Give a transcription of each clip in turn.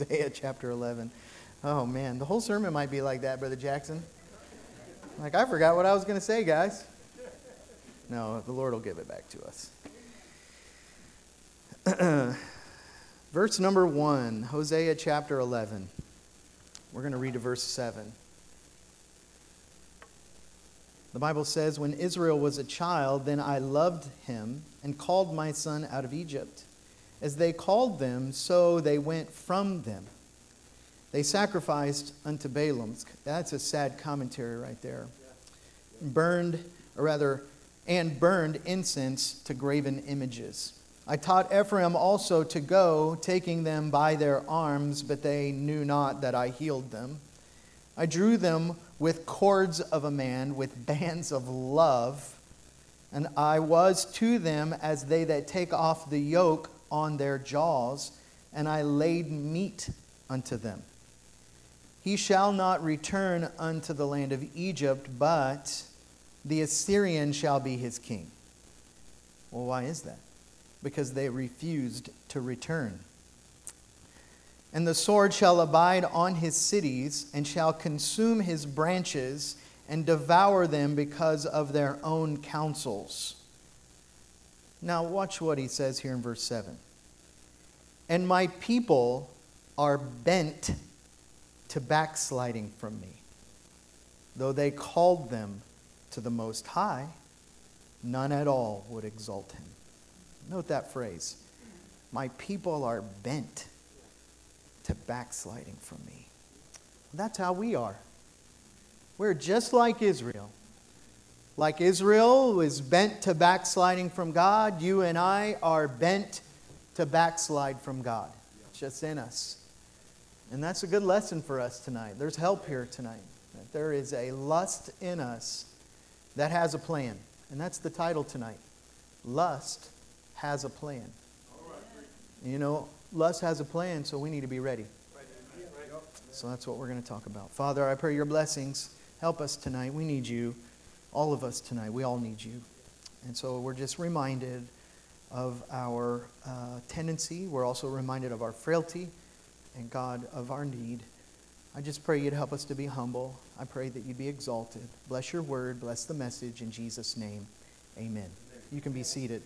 Hosea chapter 11. Oh man, the whole sermon might be like that, Brother Jackson. Like, I forgot what I was going to say, guys. No, the Lord will give it back to us. Verse number 1, Hosea chapter 11. We're going to read to verse 7. The Bible says, "When Israel was a child, then I loved him and called my son out of Egypt. As they called them, so they went from them. They sacrificed unto Balaam." That's a sad commentary right there. Burned incense to graven images. "I taught Ephraim also to go, taking them by their arms, but they knew not that I healed them. I drew them with cords of a man, with bands of love, and I was to them as they that take off the yoke on their jaws, and I laid meat unto them. He shall not return unto the land of Egypt, but the Assyrian shall be his king." Well, why is that? Because they refused to return. "And the sword shall abide on his cities, and shall consume his branches, and devour them because of their own counsels." Now watch what he says here in verse 7. "And my people are bent to backsliding from me. Though they called them to the Most High, none at all would exalt him." Note that phrase. My people are bent to backsliding from me. That's how we are. We're just like Israel. Like Israel was bent to backsliding from God, you and I are bent to backslide from God. It's just in us. And that's a good lesson for us tonight. There's help here tonight. That there is a lust in us that has a plan. And that's the title tonight. Lust has a plan. You know, lust has a plan, so we need to be ready. So that's what we're going to talk about. Father, I pray your blessings. Help us tonight. We need you. All of us tonight. We all need you. And so we're just reminded of our tendency. We're also reminded of our frailty and, God, of our need. I just pray you'd help us to be humble. I pray that you'd be exalted. Bless your word. Bless the message. In Jesus' name, amen. You can be seated.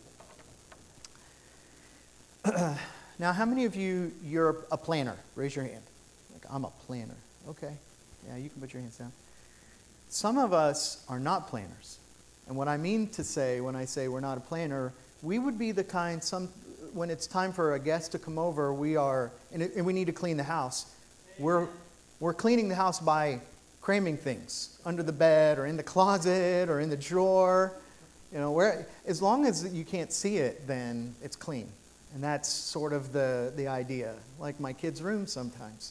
Now, how many of you're a planner? Raise your hand. Like, I'm a planner. Okay. Yeah, you can put your hands down. Some of us are not planners. And what I mean to say when I say we're not a planner, we would be the kind, when it's time for a guest to come over, and we need to clean the house. We're cleaning the house by cramming things under the bed or in the closet or in the drawer. You know, as long as you can't see it, then it's clean. And that's sort of the idea, like my kids' room sometimes.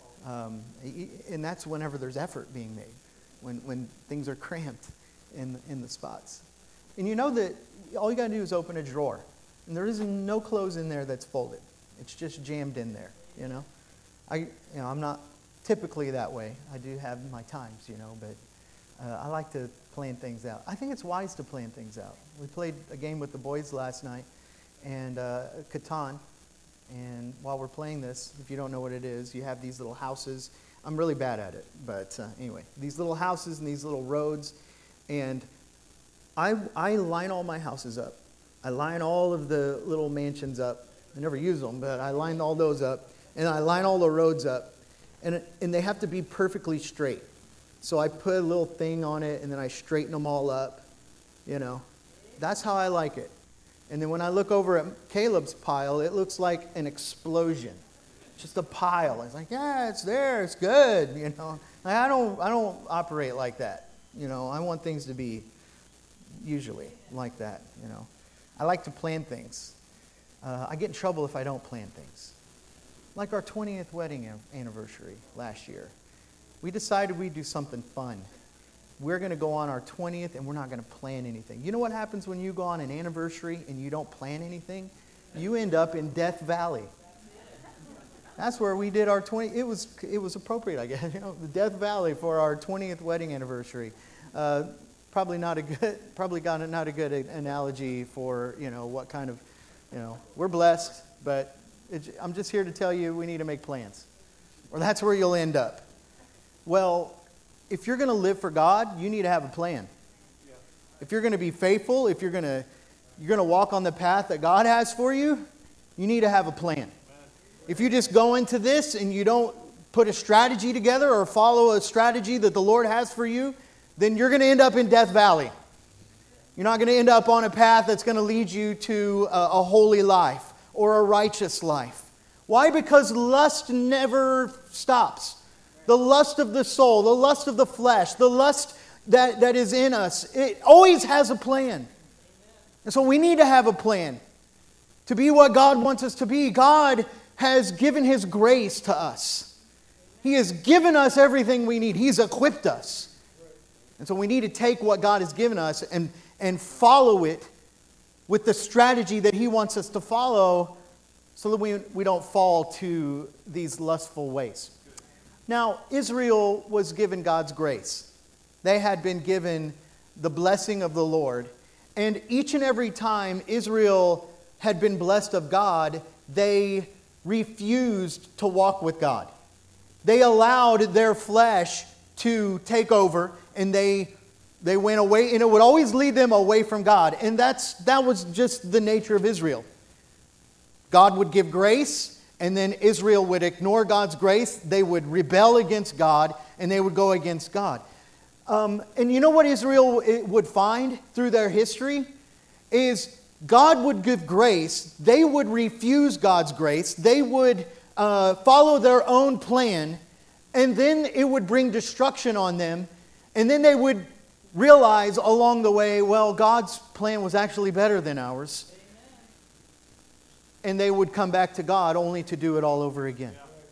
And that's whenever there's effort being made, when things are cramped in the spots. And you know that all you got to do is open a drawer. And there is no clothes in there that's folded. It's just jammed in there, you know. I'm not typically that way. I do have my times, but I like to plan things out. I think it's wise to plan things out. We played a game with the boys last night, and Catan. And while we're playing this, if you don't know what it is, you have these little houses. I'm really bad at it, but anyway, these little houses and these little roads. And I line all my houses up. I line all of the little mansions up. I never use them, but I line all those up. And I line all the roads up. And they have to be perfectly straight. So I put a little thing on it, and then I straighten them all up. That's how I like it. And then when I look over at Caleb's pile, it looks like an explosion. Just a pile. It's like, yeah, it's there, it's good, I don't operate like that. I want things to be usually like that, I like to plan things. I get in trouble if I don't plan things. Like our 20th wedding anniversary last year. We decided we'd do something fun. We're going to go on our 20th and we're not going to plan anything. You know what happens when you go on an anniversary and you don't plan anything? You end up in Death Valley. That's where we did our 20th. It was appropriate, I guess. The Death Valley for our 20th wedding anniversary. Probably not a good analogy for, what kind of, we're blessed, but I'm just here to tell you we need to make plans. or that's where you'll end up. Well, if you're going to live for God, you need to have a plan. If you're going to be faithful, if you're going to walk on the path that God has for you, you need to have a plan. If you just go into this and you don't put a strategy together or follow a strategy that the Lord has for you, then you're going to end up in Death Valley. You're not going to end up on a path that's going to lead you to a holy life or a righteous life. Why? Because lust never stops. The lust of the soul, the lust of the flesh, the lust that is in us, it always has a plan. And so we need to have a plan to be what God wants us to be. God has given His grace to us. He has given us everything we need. He's equipped us. And so we need to take what God has given us and follow it with the strategy that He wants us to follow so that we don't fall to these lustful ways. Now, Israel was given God's grace. They had been given the blessing of the Lord. And each and every time Israel had been blessed of God, they refused to walk with God. They allowed their flesh to take over, and they went away, and it would always lead them away from God. And that was just the nature of Israel. God would give grace, and then Israel would ignore God's grace. They would rebel against God, and they would go against God. And you know what Israel would find through their history? Is God would give grace. They would refuse God's grace. They would follow their own plan. And then it would bring destruction on them. And then they would realize along the way, well, God's plan was actually better than ours. And they would come back to God only to do it all over again.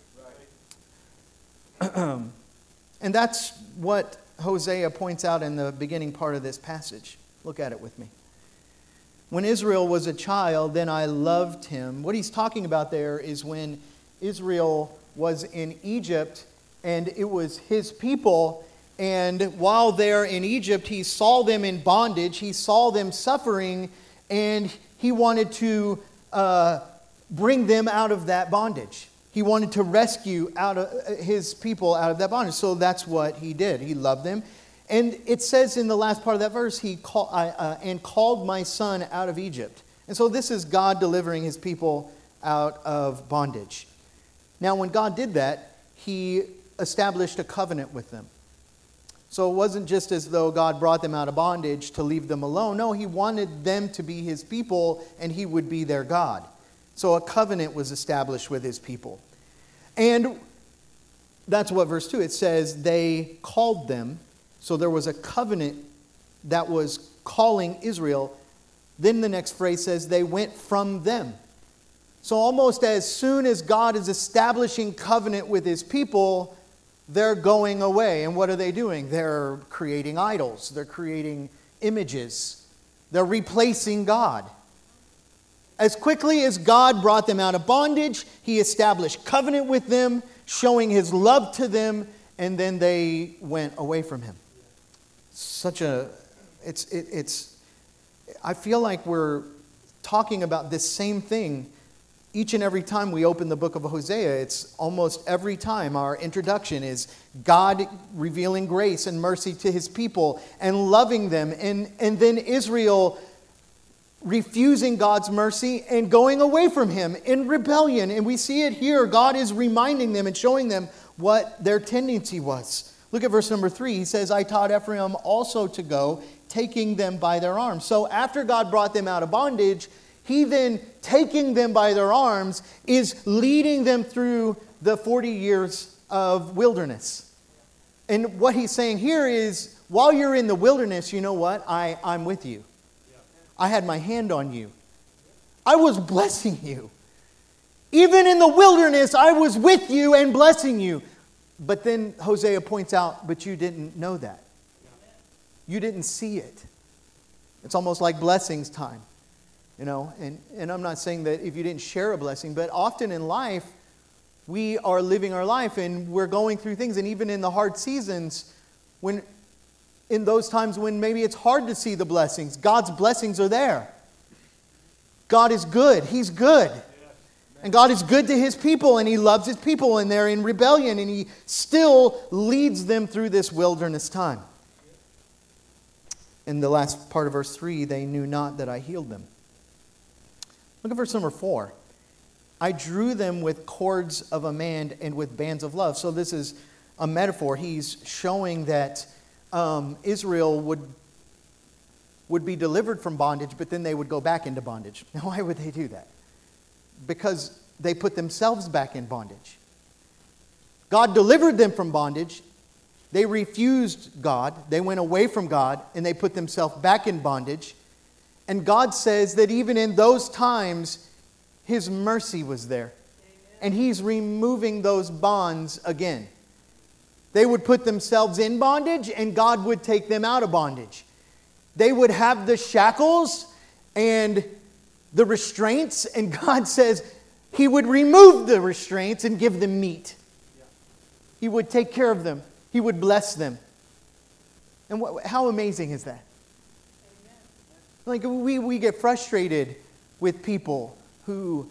And that's what Hosea points out in the beginning part of this passage. Look at it with me. When Israel was a child, then I loved him. What he's talking about there is when Israel was in Egypt and it was his people. And while they're in Egypt, he saw them in bondage. He saw them suffering, and he wanted to bring them out of that bondage. He wanted to rescue his people out of that bondage. So that's what he did. He loved them. And it says in the last part of that verse, He called my son out of Egypt. And so this is God delivering his people out of bondage. Now, when God did that, he established a covenant with them. So it wasn't just as though God brought them out of bondage to leave them alone. No, he wanted them to be his people, and he would be their God. So a covenant was established with his people. And that's what verse 2, it says, they called them. So there was a covenant that was calling Israel. Then the next phrase says, they went from them. So almost as soon as God is establishing covenant with his people, they're going away. And what are they doing? They're creating idols. They're creating images. They're replacing God. As quickly as God brought them out of bondage, he established covenant with them, showing his love to them, and then they went away from him. I feel like we're talking about this same thing each and every time we open the book of Hosea. It's almost every time our introduction is God revealing grace and mercy to his people and loving them, and then Israel refusing God's mercy and going away from him in rebellion. And we see it here. God is reminding them and showing them what their tendency was. Look at verse number 3. He says, I taught Ephraim also to go, taking them by their arms. So after God brought them out of bondage, he then, taking them by their arms, is leading them through the 40 years of wilderness. And what he's saying here is, while you're in the wilderness, you know what? I'm with you. I had my hand on you. I was blessing you. Even in the wilderness, I was with you and blessing you. But then Hosea points out, but you didn't know that. You didn't see it. It's almost like blessings time. You know, and I'm not saying that if you didn't share a blessing, but often in life, we are living our life and we're going through things. And even in the hard seasons, in those times when maybe it's hard to see the blessings, God's blessings are there. God is good. He's good. And God is good to his people, and he loves his people, and they're in rebellion, and he still leads them through this wilderness time. In the last part of verse 3, they knew not that I healed them. Look at verse number 4. I drew them with cords of a man and with bands of love. So this is a metaphor. He's showing that Israel would be delivered from bondage, but then they would go back into bondage. Now, why would they do that? Because they put themselves back in bondage. God delivered them from bondage. They refused God. They went away from God, and they put themselves back in bondage. And God says that even in those times, his mercy was there. And he's removing those bonds again. They would put themselves in bondage, and God would take them out of bondage. They would have the shackles and the restraints, and God says he would remove the restraints and give them meat. He would take care of them. He would bless them. And how amazing is that? Like we get frustrated with people who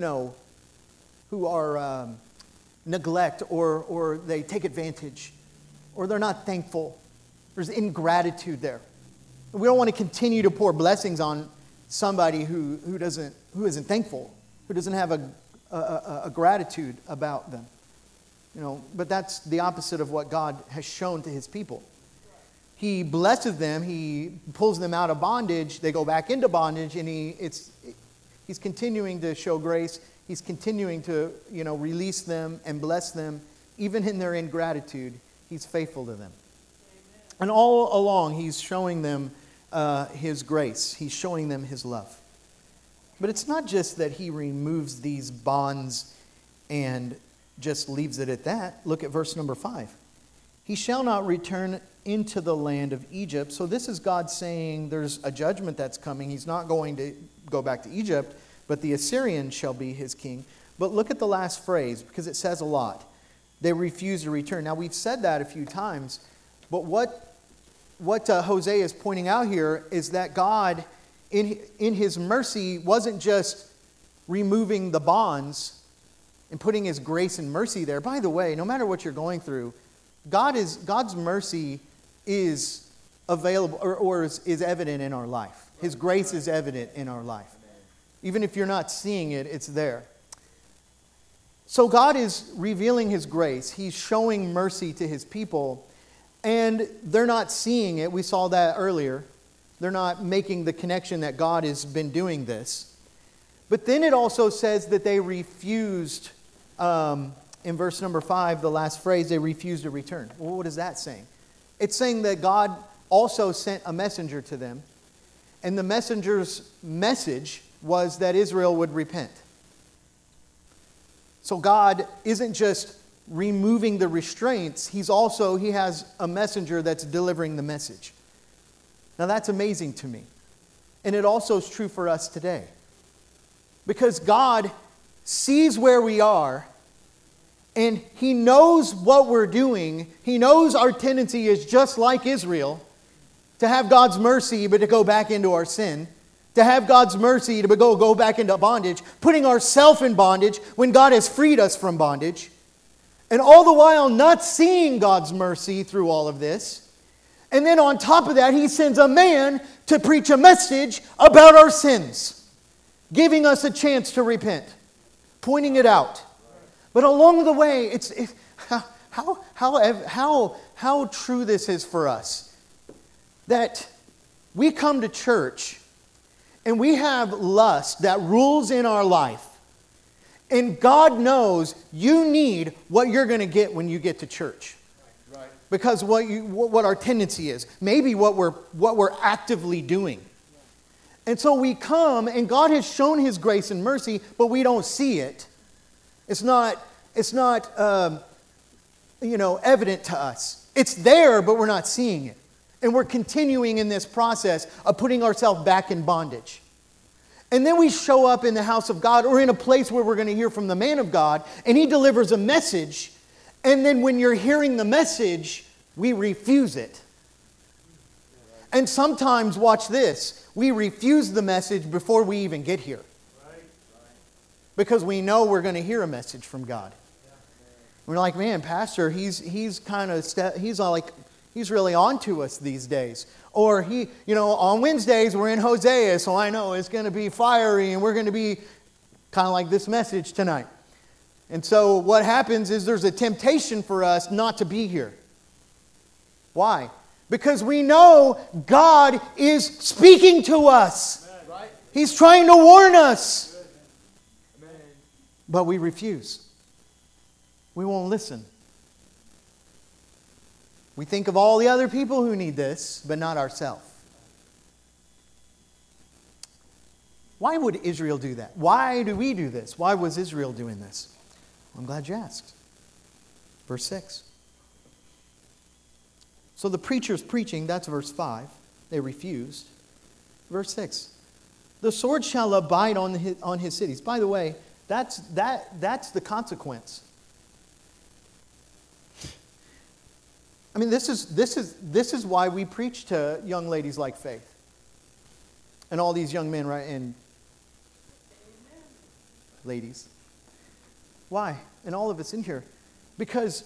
are neglect or they take advantage or they're not thankful. There's ingratitude there. We don't want to continue to pour blessings on somebody who isn't thankful, who doesn't have a gratitude about them. But that's the opposite of what God has shown to his people. He blesses them, he pulls them out of bondage, they go back into bondage, and he's continuing to show grace. He's continuing to, release them and bless them. Even in their ingratitude, he's faithful to them. Amen. And all along, he's showing them his grace. He's showing them his love. But it's not just that he removes these bonds and just leaves it at that. Look at verse number 5. He shall not return into the land of Egypt. So this is God saying there's a judgment that's coming. He's not going to go back to Egypt, but the Assyrian shall be his king. But look at the last phrase, because it says a lot. They refuse to return. Now, we've said that a few times, but what Hosea is pointing out here is that God, in his mercy, wasn't just removing the bonds and putting his grace and mercy there. By the way, no matter what you're going through, God's mercy is available or is evident in our life. His grace is evident in our life. Even if you're not seeing it, it's there. So God is revealing his grace. He's showing mercy to his people. And they're not seeing it. We saw that earlier. They're not making the connection that God has been doing this. But then it also says that they refused, in verse number 5, the last phrase, they refused to return. Well, what is that saying? It's saying that God also sent a messenger to them. And the messenger's message was that Israel would repent. So God isn't just removing the restraints, he has a messenger that's delivering the message. Now that's amazing to me. And it also is true for us today. Because God sees where we are, and he knows what we're doing. He knows our tendency is just like Israel, to have God's mercy but to go back into our sin. To have God's mercy to go back into bondage, putting ourselves in bondage when God has freed us from bondage. And all the while not seeing God's mercy through all of this. And then on top of that, he sends a man to preach a message about our sins, giving us a chance to repent, pointing it out. But along the way, how true this is for us. That we come to church and we have lust that rules in our life. And God knows you need what you're going to get when you get to church. Right. Because what our tendency is. Maybe what we're actively doing. And so we come, and God has shown his grace and mercy, but we don't see it. It's not evident to us. It's there, but we're not seeing it. And we're continuing in this process of putting ourselves back in bondage. And then we show up in the house of God or in a place where we're going to hear from the man of God, and he delivers a message. And then when you're hearing the message, we refuse it. And sometimes, watch this, we refuse the message before we even get here. because we know we're going to hear a message from God. We're like, man, Pastor, he's really on to us these days. Or on Wednesdays we're in Hosea, so I know it's going to be fiery and we're going to be kind of like this message tonight. And so what happens is there's a temptation for us not to be here. Why? Because we know God is speaking to us. He's trying to warn us. But we refuse. We won't listen. We think of all the other people who need this, but not ourselves. Why would Israel do that? Why do we do this? Why was Israel doing this? I'm glad you asked. Verse 6. So the preacher's preaching, that's verse 5. They refused. Verse 6. The sword shall abide on his cities. By the way, that's the consequence. I mean, this is why we preach to young ladies like Faith. And all these young men, right? And ladies. Why? And all of us in here. Because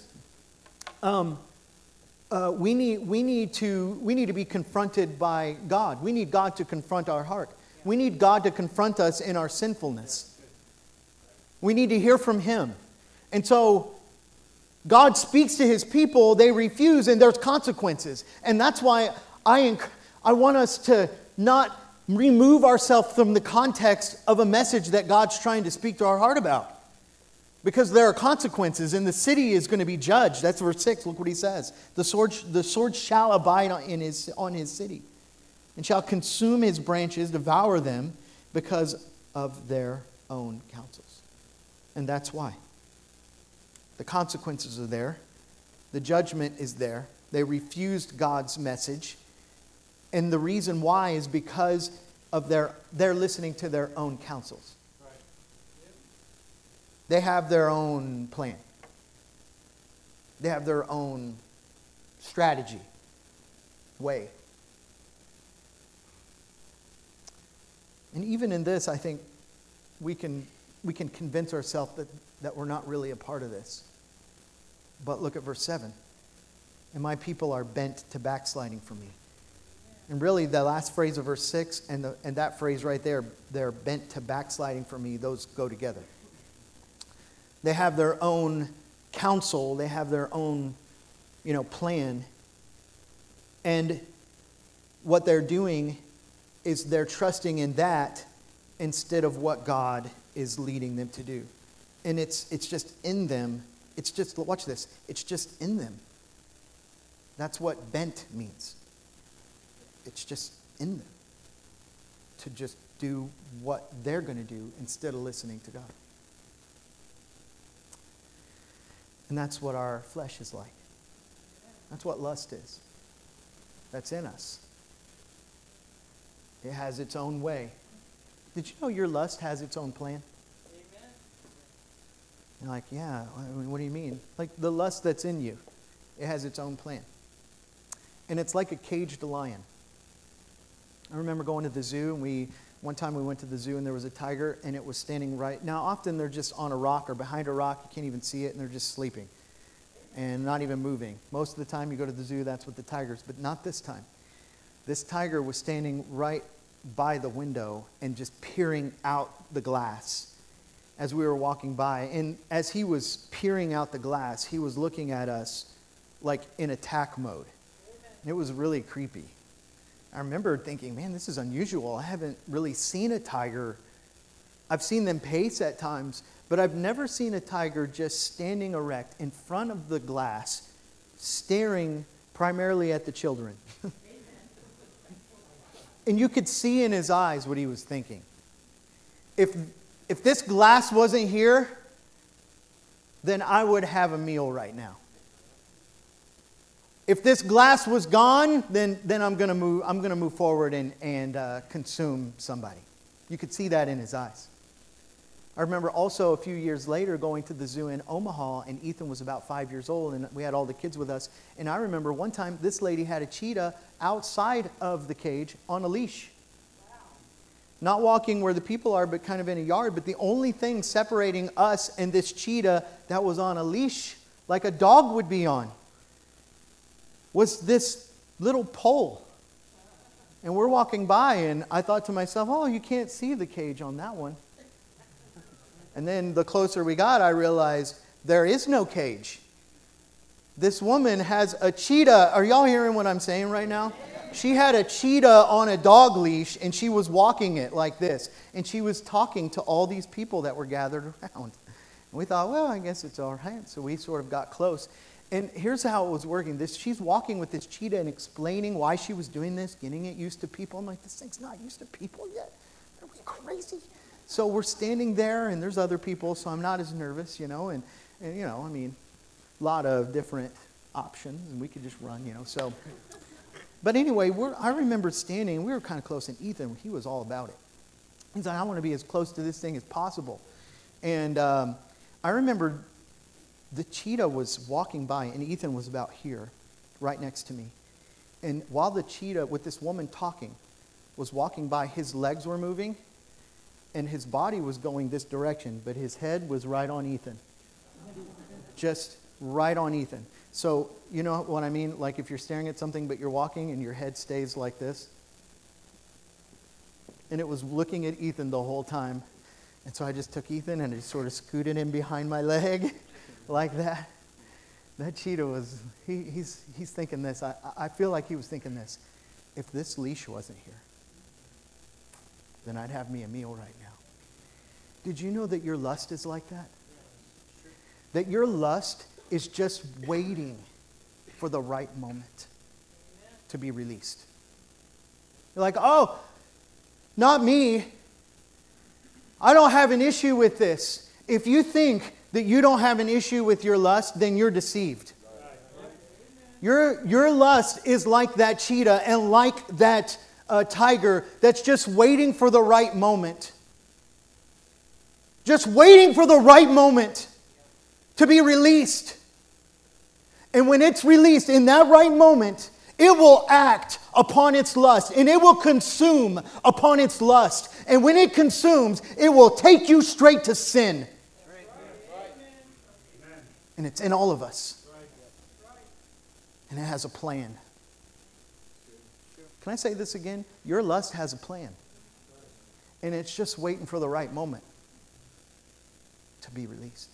we need to be confronted by God. We need God to confront our heart. We need God to confront us in our sinfulness. We need to hear from Him. And so God speaks to His people, they refuse, and there's consequences. And that's why I want us to not remove ourselves from the context of a message that God's trying to speak to our heart about. Because there are consequences, and the city is going to be judged. That's verse 6. Look what he says. The sword shall abide on his city, and shall consume his branches, devour them, because of their own counsels. And that's why. The consequences are there. The judgment is there. They refused God's message. And the reason why is because of they're listening to their own counsels. They have their own plan. They have their own strategy, way. And even in this, I think we can convince ourselves that we're not really a part of this. But look at verse 7. And my people are bent to backsliding from me. And really, the last phrase of verse 6 and that phrase right there, they're bent to backsliding from me, those go together. They have their own counsel. They have their own, plan. And what they're doing is they're trusting in that instead of what God is leading them to do. And it's just in them. It's just, watch this, it's just in them. That's what bent means. It's just in them to just do what they're going to do instead of listening to God. And that's what our flesh is like. That's what lust is. That's in us. It has its own way. Did you know your lust has its own plan? Amen. You're like, yeah, I mean, what do you mean? Like the lust that's in you, it has its own plan. And it's like a caged lion. I remember going to the zoo, and one time we went to the zoo and there was a tiger, and it was standing right. Now, often they're just on a rock or behind a rock. You can't even see it, and they're just sleeping and not even moving. Most of the time you go to the zoo, that's what the tigers, but not this time. This tiger was standing right by the window and just peering out the glass as we were walking by. And as he was peering out the glass, he was looking at us like in attack mode. And it was really creepy. I remember thinking, man, this is unusual. I haven't really seen a tiger. I've seen them pace at times, but I've never seen a tiger just standing erect in front of the glass, staring primarily at the children. And you could see in his eyes what he was thinking. If this glass wasn't here, then I would have a meal right now. If this glass was gone, then I'm going to move forward and consume somebody. You could see that in his eyes. I remember also a few years later going to the zoo in Omaha, and Ethan was about 5 years old, and we had all the kids with us. And I remember one time this lady had a cheetah outside of the cage on a leash. Wow. not walking where the people are, but kind of in a yard. But the only thing separating us and this cheetah that was on a leash, like a dog would be on, was this little pole. And we're walking by, and I thought to myself, oh, you can't see the cage on that one. And then the closer we got, I realized there is no cage. This woman has a cheetah. Are y'all hearing what I'm saying right now? She had a cheetah on a dog leash, and she was walking it like this. And she was talking to all these people that were gathered around. And we thought, well, I guess it's all right. So we sort of got close. And here's how it was working. She's walking with this cheetah and explaining why she was doing this, getting it used to people. I'm like, this thing's not used to people yet. Are we crazy? So we're standing there, and there's other people, so I'm not as nervous, and a lot of different options, and we could just run, so... But anyway, I remember standing, and we were kind of close, and Ethan, he was all about it. He's like, I want to be as close to this thing as possible. And I remember the cheetah was walking by, and Ethan was about here, right next to me. And while the cheetah, with this woman talking, was walking by, his legs were moving, and his body was going this direction, but his head was right on Ethan. Just right on Ethan. So, you know what I mean? Like if you're staring at something but you're walking and your head stays like this. And it was looking at Ethan the whole time. And so I just took Ethan and I just sort of scooted him behind my leg like that. That cheetah was, he's thinking this. I feel like he was thinking this. If this leash wasn't here, then I'd have me a meal right now. Did you know that your lust is like that? That your lust is just waiting for the right moment to be released. You're like, oh, not me. I don't have an issue with this. If you think that you don't have an issue with your lust, then you're deceived. Your lust is like that cheetah and like that tiger that's just waiting for the right moment. Just waiting for the right moment to be released. And when it's released in that right moment, it will act upon its lust and it will consume upon its lust. And when it consumes, it will take you straight to sin. And it's in all of us. And it has a plan. Can I say this again? Your lust has a plan. And it's just waiting for the right moment to be released.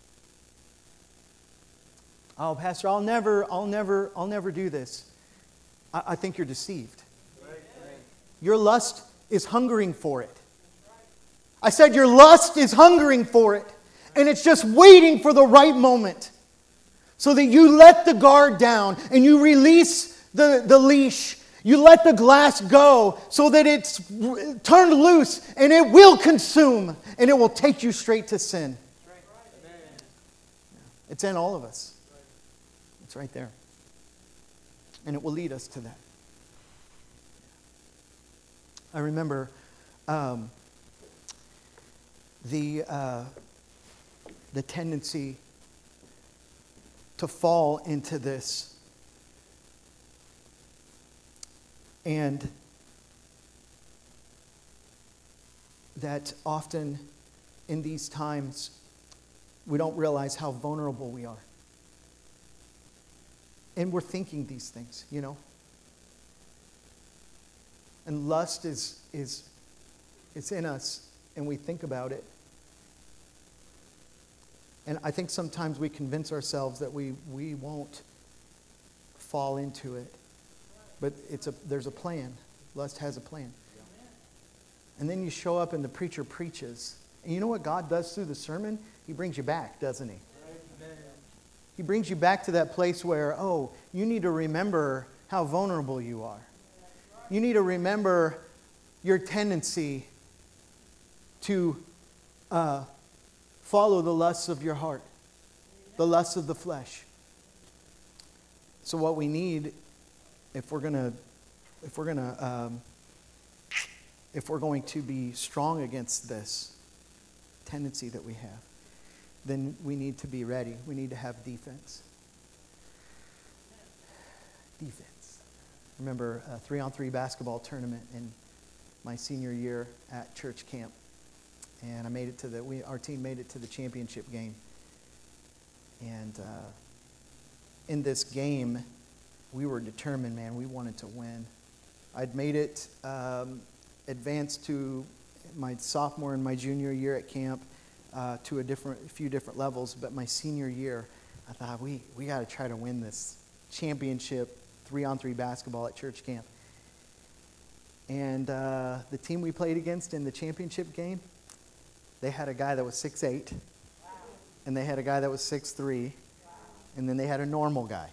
Oh, Pastor, I'll never do this. I think you're deceived. Your lust is hungering for it. I said your lust is hungering for it. And it's just waiting for the right moment. So that you let the guard down and you release the leash. You let the glass go so that it's turned loose and it will consume and it will take you straight to sin. It's in all of us. It's right there. And it will lead us to that. I remember the tendency to fall into this. And that often in these times, we don't realize how vulnerable we are. And we're thinking these things, And lust is it's in us, and we think about it. And I think sometimes we convince ourselves that we won't fall into it. But there's a plan. Lust has a plan. And then you show up and the preacher preaches. And you know what God does through the sermon? He brings you back, doesn't he? He brings you back to that place where, you need to remember how vulnerable you are. You need to remember your tendency to follow the lusts of your heart, the lusts of the flesh. So what we need, if we're going to be strong against this tendency that we have, then we need to be ready. We need to have defense. Defense. Remember a 3-on-3 basketball tournament, and my senior year at church camp. And I made it to our team made it to the championship game. And in this game, we were determined, man. We wanted to win. I'd made it, advanced to my sophomore and my junior year at camp to a few different levels. But my senior year, I thought, we got to try to win this championship 3-on-3 basketball at church camp. And the team we played against in the championship game, they had a guy that was 6'8", and they had a guy that was 6'3", and then they had a normal guy.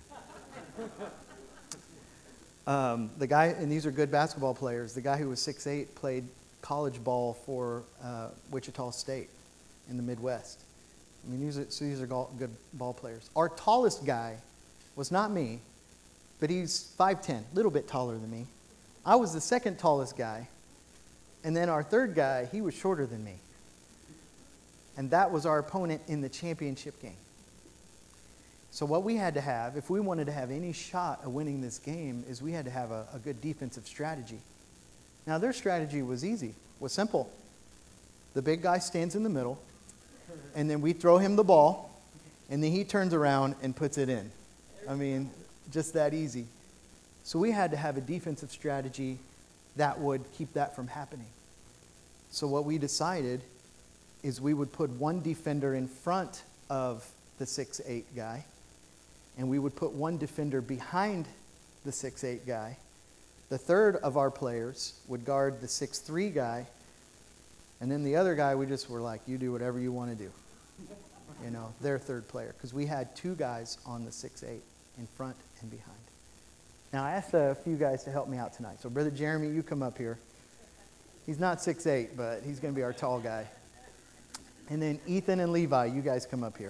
The guy, and these are good basketball players, the guy who was 6'8" played college ball for Wichita State in the Midwest. I mean, these are good ball players. Our tallest guy was not me, but he's 5'10", a little bit taller than me. I was the second tallest guy, and then our third guy, he was shorter than me. And that was our opponent in the championship game. So what we had to have, if we wanted to have any shot of winning this game, is we had to have a good defensive strategy. Now, their strategy was easy, was simple. The big guy stands in the middle, and then we throw him the ball, and then he turns around and puts it in. I mean, just that easy. So we had to have a defensive strategy that would keep that from happening. So what we decided is we would put one defender in front of the 6'8" guy, and we would put one defender behind the 6'8" guy. The third of our players would guard the 6'3" guy, and then the other guy, we just were like, you do whatever you want to do. You know, their third player, because we had two guys on the 6'8", in front and behind. Now, I asked a few guys to help me out tonight. So, Brother Jeremy, you come up here. He's not 6'8", but he's going to be our tall guy. And then Ethan and Levi, you guys come up here.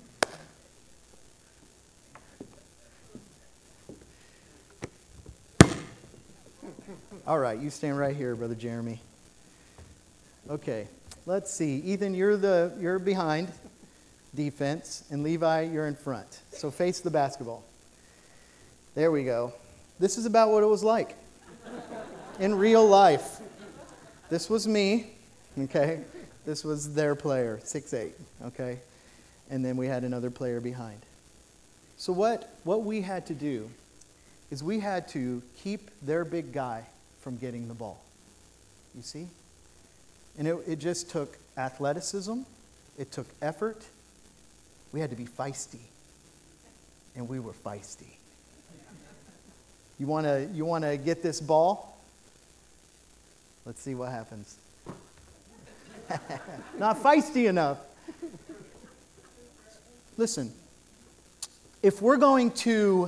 All right, you stand right here, Brother Jeremy. Okay, let's see. Ethan, you're behind defense, and Levi, you're in front. So face the basketball. There we go. This is about what it was like in real life. This was me, okay? This was their player, 6'8", okay? And then we had another player behind. So what we had to do is we had to keep their big guy from getting the ball. You see? And it just took athleticism. It took effort. We had to be feisty. And we were feisty. You want to get this ball? Let's see what happens. Not feisty enough. Listen, if we're going to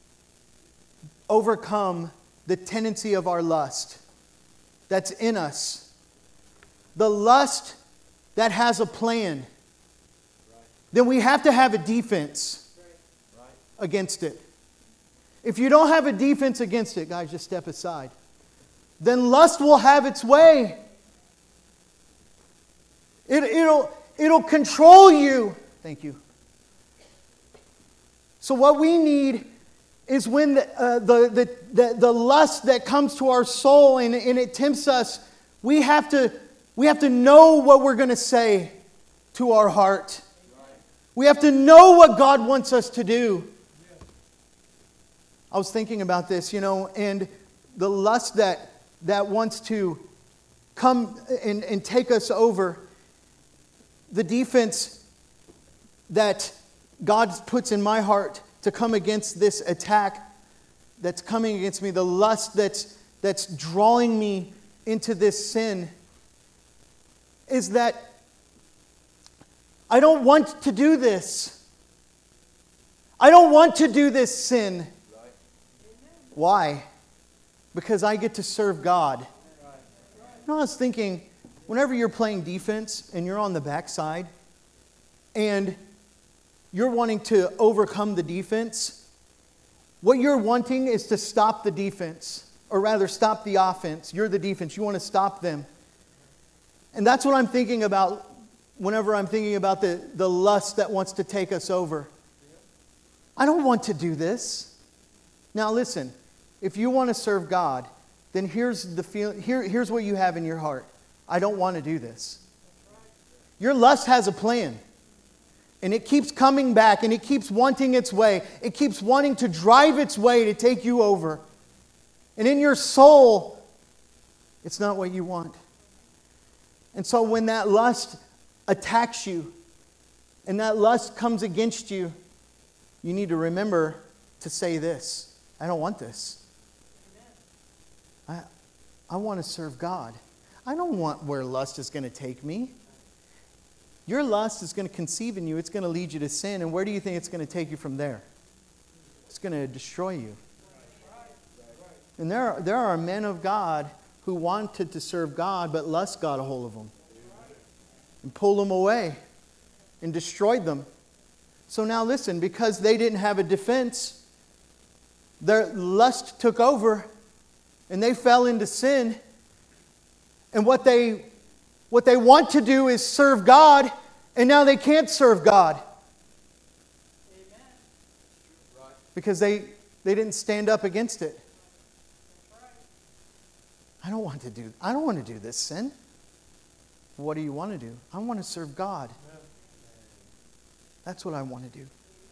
overcome the tendency of our lust that's in us, the lust that has a plan, then we have to have a defense against it. If you don't have a defense against it, guys, just step aside. Then lust will have its way. It'll control you. Thank you. So what we need is when the lust that comes to our soul and it tempts us, we have to know what we're going to say to our heart. We have to know what God wants us to do. I was thinking about this, and the lust that wants to come and take us over, the defense that God puts in my heart to come against this attack that's coming against me, the lust that's drawing me into this sin, is that I don't want to do this. I don't want to do this sin. Why? Because I get to serve God. I was thinking, whenever you're playing defense and you're on the backside and you're wanting to overcome the defense, what you're wanting is to stop the defense, or rather stop the offense. You're the defense. You want to stop them. And that's what I'm thinking about whenever I'm thinking about the lust that wants to take us over. I don't want to do this. Now listen, if you want to serve God, then here's the here's what you have in your heart. I don't want to do this. Your lust has a plan. And it keeps coming back, and it keeps wanting its way. It keeps wanting to drive its way to take you over. And in your soul, it's not what you want. And so when that lust attacks you, and that lust comes against you, you need to remember to say this: I don't want this. I want to serve God. I don't want where lust is going to take me. Your lust is going to conceive in you. It's going to lead you to sin. And where do you think it's going to take you from there? It's going to destroy you. And there are men of God who wanted to serve God, but lust got a hold of them and pulled them away and destroyed them. So now listen, because they didn't have a defense, their lust took over and they fell into sin. And what they want to do is serve God, and now they can't serve God. Amen. Because they didn't stand up against it. I don't want to do this sin. What do you want to do? I want to serve God. That's what I want to do.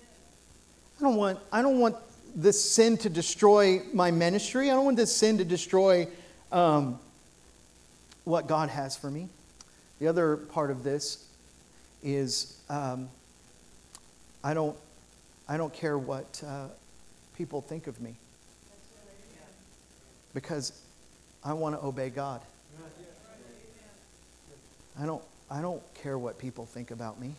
I don't want this sin to destroy my ministry. I don't want this sin to destroy what God has for me. The other part of this is I don't care what people think of me, because I want to obey God. I don't care what people think about me.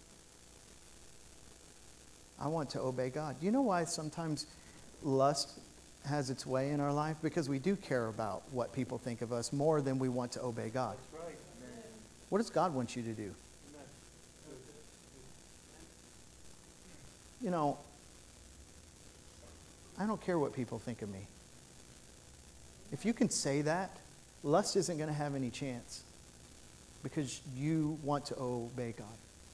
I want to obey God. Do you know why sometimes lust has its way in our life? Because we do care about what people think of us more than we want to obey God. What does God want you to do? You know, I don't care what people think of me. If you can say that, lust isn't going to have any chance, because you want to obey God.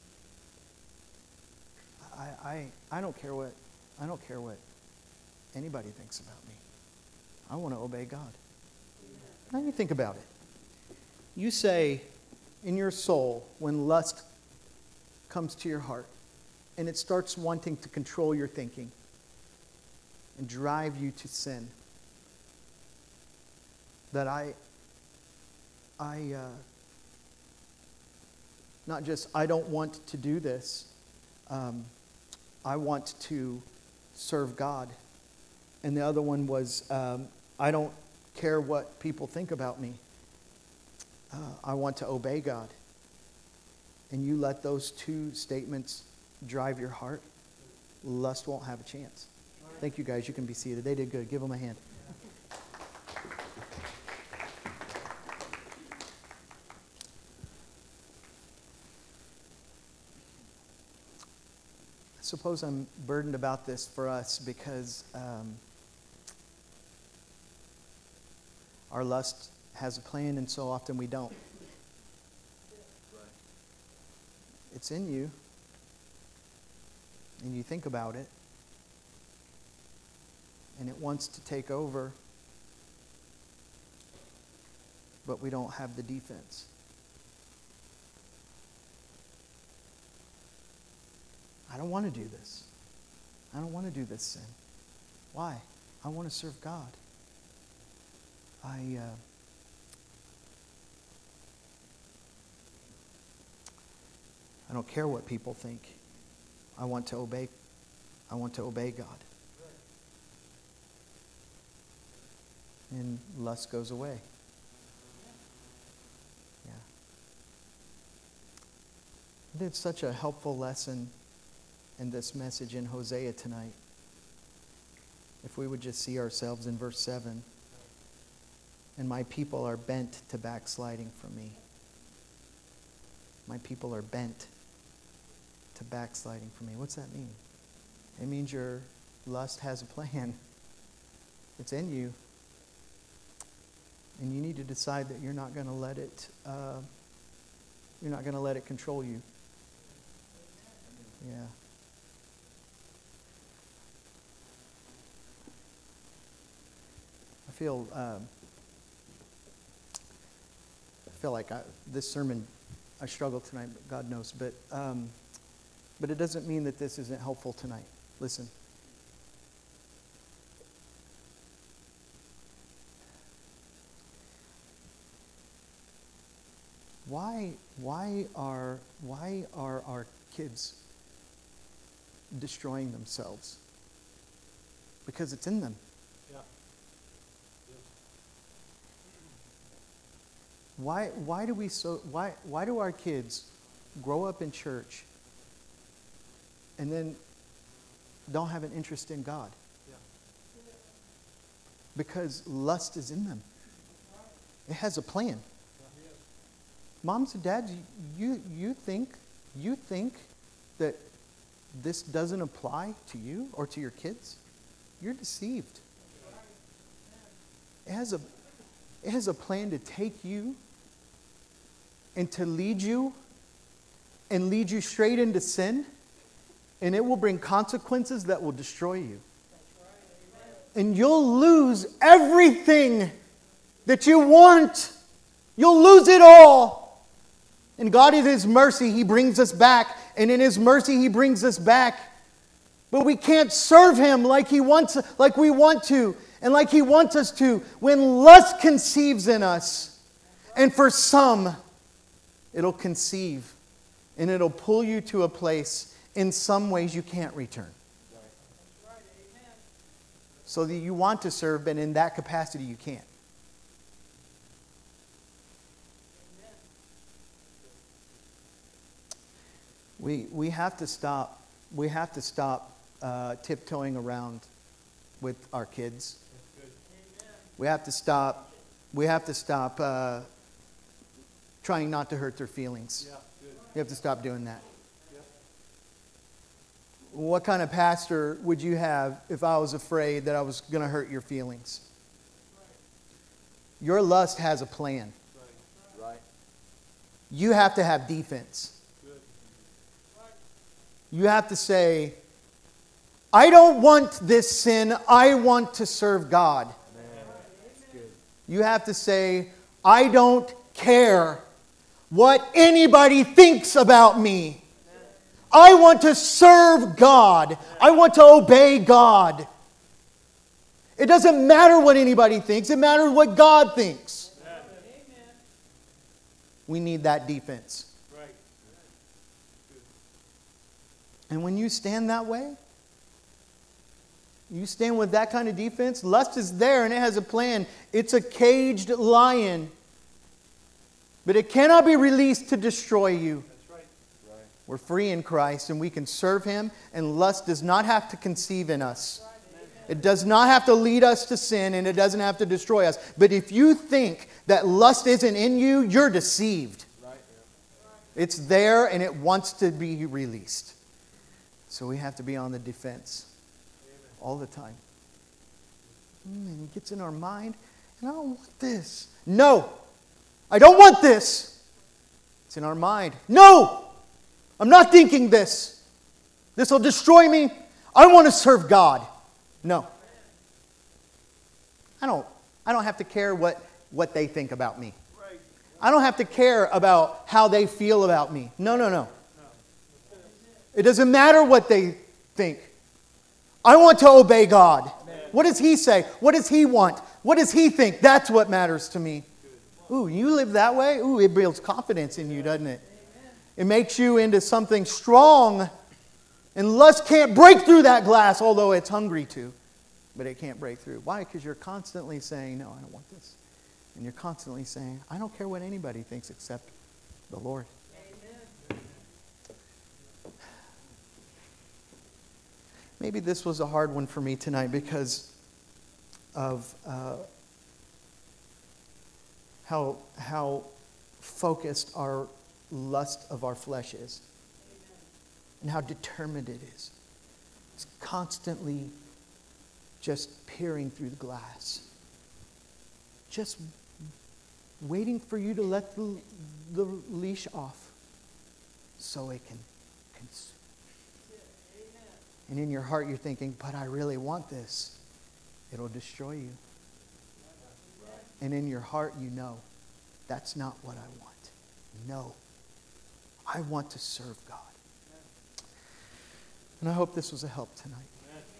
I don't care what anybody thinks about me. I want to obey God. Now you think about it. You say in your soul, when lust comes to your heart and it starts wanting to control your thinking and drive you to sin, that I not just I don't want to do this, I want to serve God. And the other one was, I don't care what people think about me. I want to obey God. And you let those two statements drive your heart, lust won't have a chance. Thank you, guys. You can be seated. They did good. Give them a hand. I suppose I'm burdened about this for us because our lust has a plan, and so often we don't. It's in you, and you think about it, and it wants to take over, but we don't have the defense. I don't want to do this. I don't want to do this sin. Why? I want to serve God. I don't care what people think. I want to obey God. And lust goes away. Yeah. It's such a helpful lesson in this message in Hosea tonight. If we would just see ourselves in verse 7. And my people are bent to backsliding from me. My people are bent to backsliding from me. What's that mean? It means your lust has a plan. It's in you. And you need to decide that you're not going to let it control you. Yeah. I feel feel like this sermon, I struggled tonight, but God knows. But it doesn't mean that this isn't helpful tonight. Listen. Why are our kids destroying themselves? Because it's in them. Yeah. Why do our kids grow up in church and then don't have an interest in God? Yeah. Because lust is in them. It has a plan. Moms and dads, you think that this doesn't apply to you or to your kids? You're deceived. It has a plan to take you and to lead you straight into sin, and it will bring consequences that will destroy you. And you'll lose everything that you want. You'll lose it all. And God, in His mercy, He brings us back. And in His mercy, He brings us back. But we can't serve Him like we want to, and like He wants us to, when lust conceives in us. And for some, it'll conceive, and it'll pull you to a place in some ways you can't return. So that you want to serve, but in that capacity you can't. We have to stop. We have to stop tiptoeing around with our kids. We have to stop. We have to stop trying not to hurt their feelings. We have to stop doing that. What kind of pastor would you have if I was afraid that I was going to hurt your feelings? Your lust has a plan. You have to have defense. You have to say, I don't want this sin. I want to serve God. You have to say, I don't care what anybody thinks about me. I want to serve God. I want to obey God. It doesn't matter what anybody thinks. It matters what God thinks. We need that defense. And when you stand that way, you stand with that kind of defense, lust is there and it has a plan. It's a caged lion. But it cannot be released to destroy you. That's right. We're free in Christ and we can serve Him, and lust does not have to conceive in us. It does not have to lead us to sin, and it doesn't have to destroy us. But if you think that lust isn't in you, you're deceived. It's there and it wants to be released. So we have to be on the defense all the time. And it gets in our mind, and I don't want this. No, I don't want this. It's in our mind. No, I'm not thinking this. This will destroy me. I want to serve God. No. I don't have to care what they think about me. I don't have to care about how they feel about me. No. It doesn't matter what they think. I want to obey God. What does He say? What does He want? What does He think? That's what matters to me. Ooh, you live that way? Ooh, it builds confidence in you, doesn't it? It makes you into something strong. And lust can't break through that glass, although it's hungry to. But it can't break through. Why? Because you're constantly saying, no, I don't want this. And you're constantly saying, I don't care what anybody thinks except the Lord. Maybe this was a hard one for me tonight because of how focused our lust of our flesh is. And how determined it is. It's constantly just peering through the glass. Just waiting for you to let the leash off so it can consume. And in your heart you're thinking, but I really want this. It'll destroy you. And in your heart you know That's not what I want. No. I want to serve God. And I hope this was a help tonight.